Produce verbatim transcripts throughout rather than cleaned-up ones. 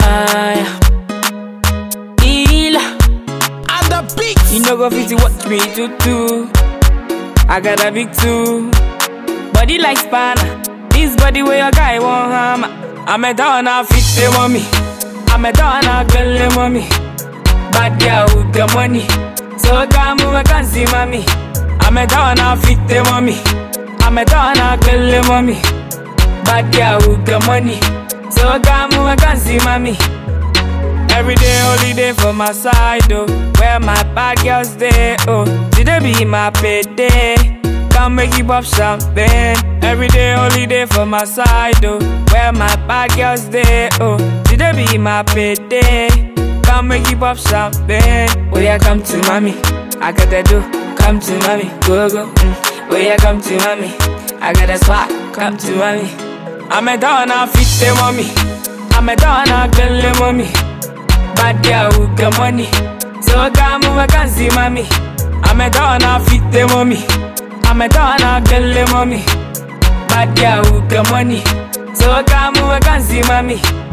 Ah, Ila. And the beats. You know go fit to watch me too too. I got a big two. Body like spanner. This body where your guy won't hammer. I'm a donna fit the mommy. I'm a donna girl the mommy. Bad girl with the money. So come move I can see mommy. I'm a donna fit the mommy. I'm a donna girl the mommy. Bad girl with the money. So come move I can see mommy. Every day holiday for my side, oh. Where my bad girls day, oh. Today be my payday. Come make you pop champagne. Every day holiday for my side, oh. Where my bad girls day, oh. Today be my payday. Come make you pop champagne. Oh yeah, come to mommy. I got that do. Come to mommy. Go go. Mm. Oh yeah, come to mommy. I got that swag. Come to mommy. I'm a donna fit the mommy. I'm a donna girl the mommy. Bad girl with the money. So come move I can see mommy. I'm a donna fit the mommy. I'm a donna girl the mommy. Bad girl with the money. So come move I can see mommy.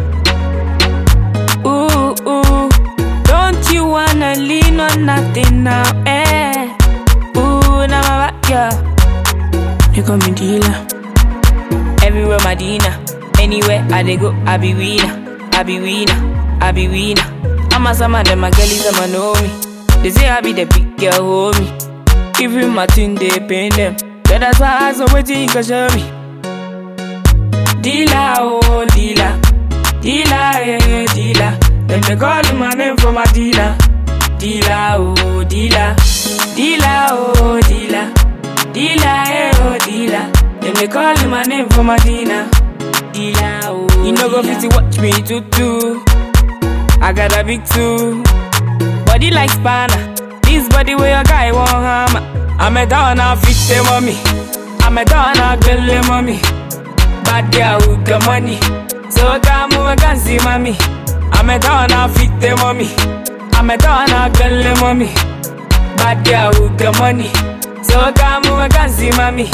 Ooh, ooh. Don't you wanna lean on nothing now, eh? Ooh, now my back, yeah. You call me dealer. Everywhere Medina. Anywhere I dey go, I be winner. I be winner. I be winner. I'm a some of them, my girlies, them a know me. They say I be the big girl, homie. Even my thing, they pain them. Yeah, that's why I so waiting, you can show me. Dealer, oh, dealer. Dealer, yeah, dealer. Then they call my name for my dealer. Dealer, oh, dealer. Dealer, oh, dealer. Dealer, yeah, oh, dealer. Then they call my name for my dealer. Dealer, oh, you know go fit to watch me too too. I got a big two. Body like spanner. This body where your guy won't hammer. I'm a donna fit the mommy. I'm a donna girl the mommy. Bad girl with the money. So come move I can see mommy. I'm a donna fit the mommy. I'm a donna girl the mommy. Bad girl with the money. So come move I can see mommy.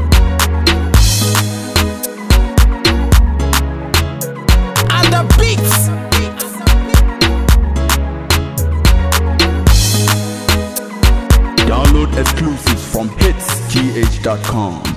And the beats. Download exclusives from hits g h dot com.